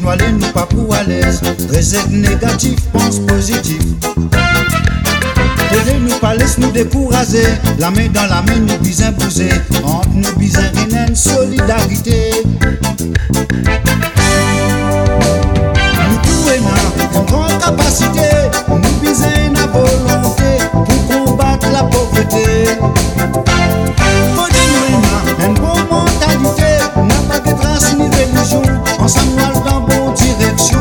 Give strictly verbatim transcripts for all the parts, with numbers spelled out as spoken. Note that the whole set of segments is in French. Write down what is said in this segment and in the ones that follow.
nous aller, nous pas pour à l'aise. Réserve négatif, pense positif. Aider nous pas laisse nous décourager. La main dans la main, nous bisons bouger. Entre nous bisons une solidarité. Nous tous une grande capacité. Nous bisons une volonté pour combattre la pauvreté. Faut dire une bonne mentalité. N'a pas de trace ni religion. Ensemble dans bonne direction.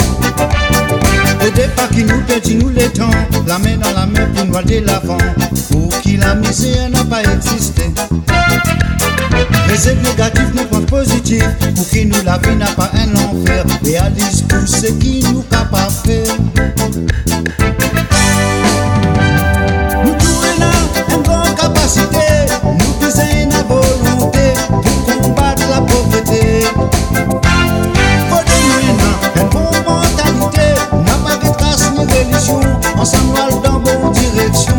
Aider pas qui nous perdit nous les temps. La main dans la main pour nous aller de l'avant. Pour qui la misère n'a pas existé. Réserve négatif nous pense positif. Pour qui nous la vie n'a pas un enfer. Réalise tout ce qui nous capable de faire. Nous tous là une grande capacité. Nous disons une volonté pour combattre la pauvreté. Faut de une bonne mentalité. N'a pas de trace ni religion. Ensemble dans bonne direction.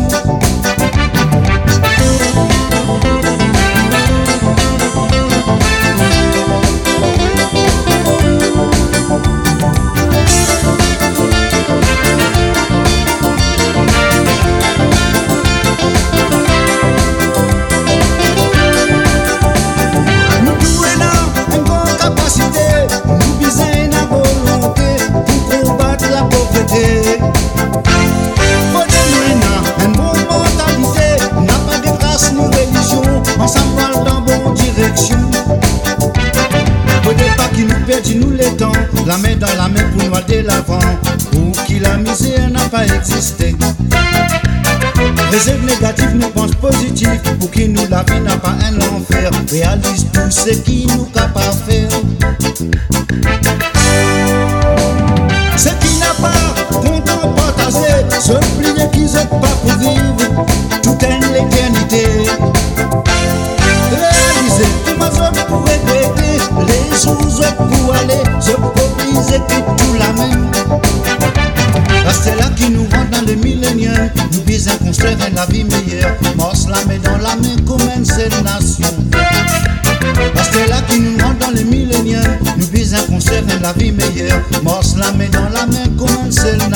Nous les temps, la main dans la main pour nous aller de l'avant. Pour qui la misère n'a pas existé. Réserve négatif nous pense positif. Pour qui nous la vie n'a pas un enfer. Réalise tout ce qui nous capable de faire. Ce qui n'a pas content partagé. Se plier qu'ils n'ont pas pour vivre toute une l'éternité. Réaliser tout ma zone pour régler les choses pour aller, je propose que tout la même. C'est là qui nous rentre dans le millénium. Nous bisons construire la vie meilleure. Morse la main dans la main comme une seule nation. C'est là qui nous rentre dans le millénium. Nous bisons construire la vie meilleure. Morse la main dans la main comme une seule nation.